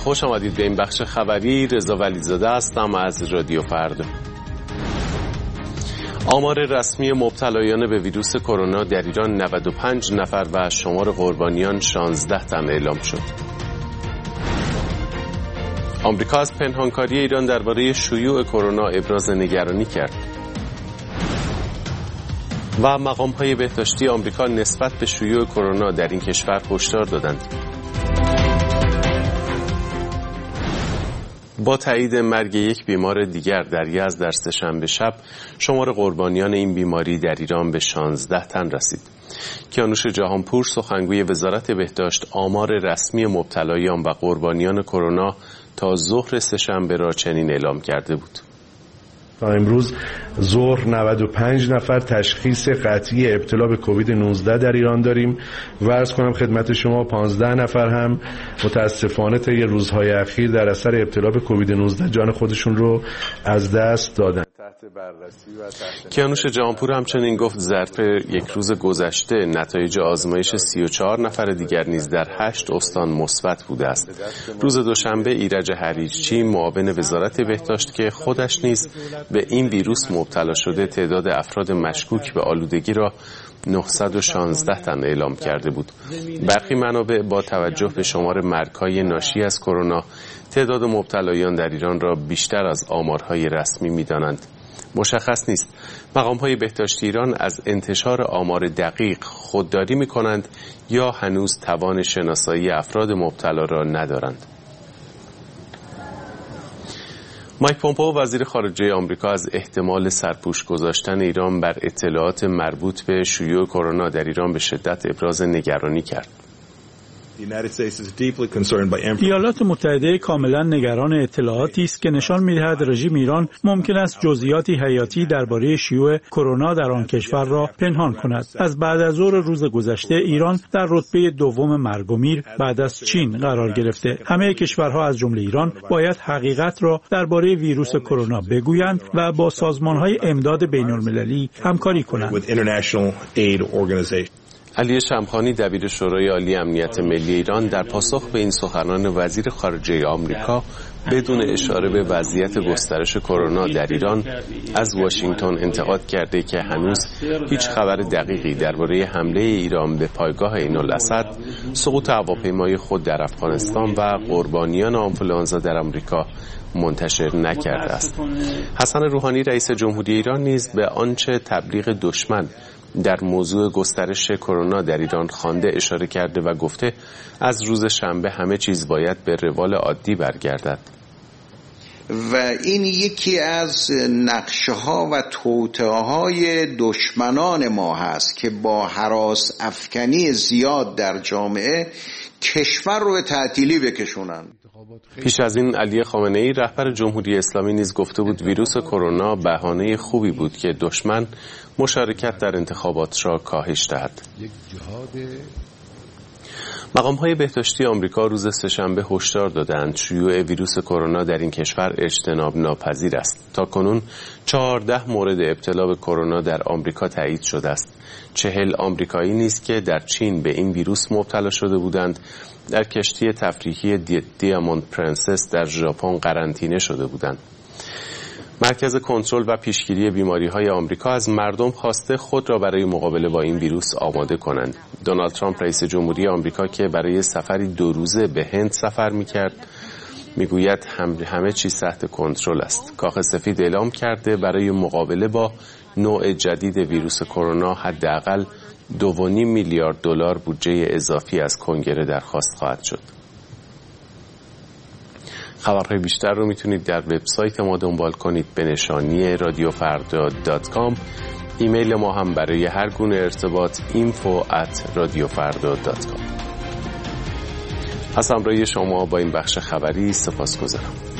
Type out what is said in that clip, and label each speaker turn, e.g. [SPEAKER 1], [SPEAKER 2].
[SPEAKER 1] خوش آمدید به این بخش خبری. رضا ولیزاده هستم از رادیو فردا. آمار رسمی مبتلایان به ویروس کرونا در ایران 95 نفر و شمار قربانیان 16 تن اعلام شد. آمریکا از پنهانکاری ایران درباره شیوع کرونا ابراز نگرانی کرد. و مقام‌های بهداشتی آمریکا نسبت به شیوع کرونا در این کشور هشدار دادند. با تایید مرگ یک بیمار دیگر در یزد در سه‌شنبه شب، شمار قربانیان این بیماری در ایران به 16 تن رسید. کیانوش جهانپور، سخنگوی وزارت بهداشت، آمار رسمی مبتلایان و قربانیان کرونا تا ظهر سه‌شنبه را چنین اعلام کرده بود.
[SPEAKER 2] تا امروز ظهر 95 نفر تشخیص قطعی ابتلا به کووید 19 در ایران داریم و عرض کنم خدمت شما 15 نفر هم متاسفانه طی روزهای اخیر در اثر ابتلا به کووید 19 جان خودشون رو از دست دادن.
[SPEAKER 1] کیانوش جهانپور همچنین گفت ظرف یک روز گذشته نتایج آزمایش 34 نفر دیگر نیز در 8 استان مثبت بوده است. روز دوشنبه ایرج هریچی، معاون وزارت بهداشت که خودش نیز به این ویروس مبتلا شده، تعداد افراد مشکوک به آلودگی را 916 تن اعلام کرده بود. برخی منابع با توجه به شمار مرگ‌های ناشی از کرونا، تعداد مبتلایان در ایران را بیشتر از آمارهای رسمی می‌دانند. مشخص نیست مقام‌های بهداشتی ایران از انتشار آمار دقیق خودداری می‌کنند یا هنوز توان شناسایی افراد مبتلا را ندارند. مایک پومپئو، وزیر خارجه آمریکا، از احتمال سرپوش گذاشتن ایران بر اطلاعات مربوط به شیوع کرونا در ایران به شدت ابراز نگرانی کرد.
[SPEAKER 3] ایالات متحده کاملا نگران اطلاعاتی است که نشان می‌دهد رژیم ایران ممکن است جزئیاتی حیاتی درباره شیوع کرونا در آن کشور را پنهان کند. از بعد از ظهر روز گذشته ایران در رتبه دوم مرگ و میر بعد از چین قرار گرفته. همه کشورها از جمله ایران باید حقیقت را درباره ویروس کرونا بگویند و با سازمان‌های امداد بین‌المللی همکاری کنند.
[SPEAKER 1] علی شمخانی، دبیر شورای عالی امنیت ملی ایران، در پاسخ به این سخنان وزیر خارجه آمریکا بدون اشاره به وضعیت گسترش کرونا در ایران از واشنگتن انتقاد کرده که هنوز هیچ خبر دقیقی درباره حمله ایران به پایگاه عین‌الاسد، سقوط هواپیمای خود در افغانستان و قربانیان آنفولانزا در آمریکا منتشر نکرده است. حسن روحانی، رئیس جمهوری ایران، نیز به آنچه تبلیغ دشمن در موضوع گسترش کرونا در ایران خوانده اشاره کرده و گفته از روز شنبه همه چیز باید به روال عادی برگردد.
[SPEAKER 4] و این یکی از نقشه‌ها و توطئه‌های دشمنان ما هست که با هراس افکنی زیاد در جامعه کشور رو به تعطیلی بکشونن.
[SPEAKER 1] پیش از این علی خامنه‌ای، رهبر جمهوری اسلامی، نیز گفته بود ویروس کرونا بهانه خوبی بود که دشمن مشارکت در انتخابات را کاهش دهد. مقام‌های بهداشتی آمریکا روز سه‌شنبه هشدار دادند شیوع ویروس کرونا در این کشور اجتناب ناپذیر است. تاکنون 14 مورد ابتلا به کرونا در آمریکا تایید شده است. 40 آمریکایی نیز که در چین به این ویروس مبتلا شده بودند، در کشتی تفریحی دیاموند پرنسس در ژاپن قرنطینه شده بودند. مرکز کنترل و پیشگیری بیماری‌های آمریکا از مردم خواسته خود را برای مقابله با این ویروس آماده کنند. دونالد ترامپ، رئیس جمهوری آمریکا، که برای سفری 2 روزه به هند سفر می‌کرد، میگوید همه چیز تحت کنترل است. کاخ سفید اعلام کرده برای مقابله با نوع جدید ویروس کرونا حداقل 2.5 میلیارد دلار بودجه اضافی از کنگره درخواست خواهد شد. خبرهای بیشتر رو میتونید در وبسایت ما دنبال کنید به نشانی radiofarda.com. ایمیل ما هم برای هر گونه ارتباط info@radiofarda.com. از همراهی شما با این بخش خبری سپاسگزارم.